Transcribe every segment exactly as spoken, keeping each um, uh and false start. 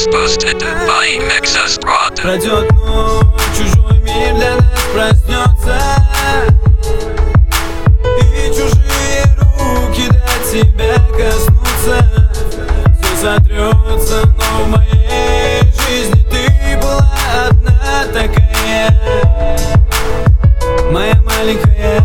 Boosted by Nexus Prod. Пройдет ночь, чужой мир для нас проснется, и чужие руки до тебя коснутся. Все сотрется, но в моей жизни ты была одна такая, моя маленькая.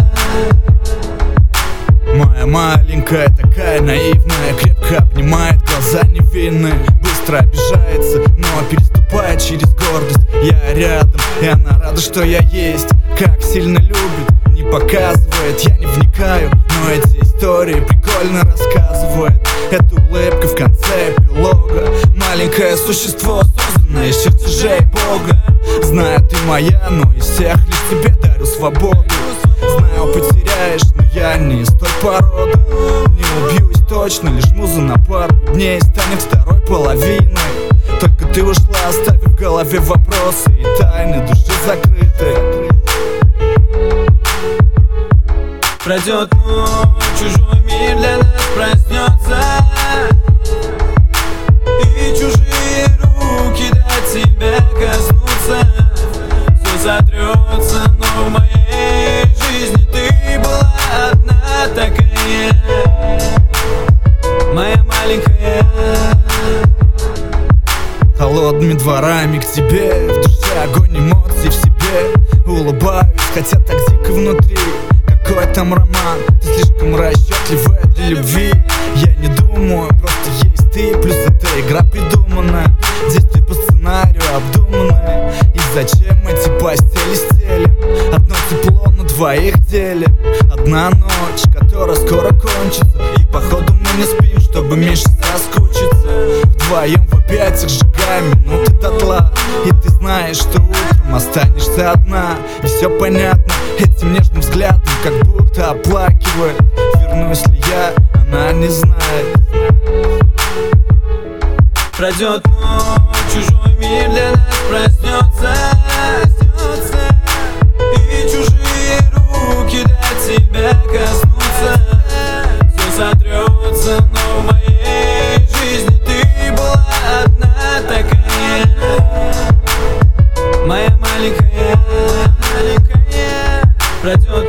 Моя маленькая такая наивная, крепко обнимает, глаза невинные, быстро обижается, но переступает через гордость. Я рядом, и она рада, что я есть. Как сильно любит, не показывает, я не вникаю, но эти истории прикольно рассказывает. Это улыбка в конце эпилога. Маленькое существо, созданное из чертежей Бога. Знаю, ты моя, но из всех лишь тебе дарю свободу. Знаю, потеряешь, но я не из той породы. Не убьюсь точно, лишь муза на пару дней станет второй половиной. Только ты ушла, оставив в голове вопросы и тайны души закрыты. Пройдет ночь, чужой мир для нас проснется, и чужие руки до тебя коснутся. Все сотрется, но в моей жизни ты была одна такая, моя маленькая. Холодными дворами к тебе, в душе огонь эмоций в себе. Улыбаюсь, хотя так дико внутри. Какой там роман, ты слишком расчетливая для любви. Я не думаю, просто есть ты, плюс эта игра придуманная. Действия по сценарию обдуманные. И зачем эти постели стелим? Одно тепло на двоих делим. Одна ночь, которая скоро кончится, и походу мы не спим, чтобы меньше соскучиться. Вдвоем в объятиях сжигаем минуты дотла. И ты знаешь, что утром останешься одна. И все понятно этим нежным взглядом, как будто оплакивает. Вернусь ли я, она не знает. Пройдет ночь, чужой мир для нас проснется, и чужие руки до тебя коснутся. Все сотрется, но в моей жизни ты была одна такая, моя маленькая, маленькая. Пройдет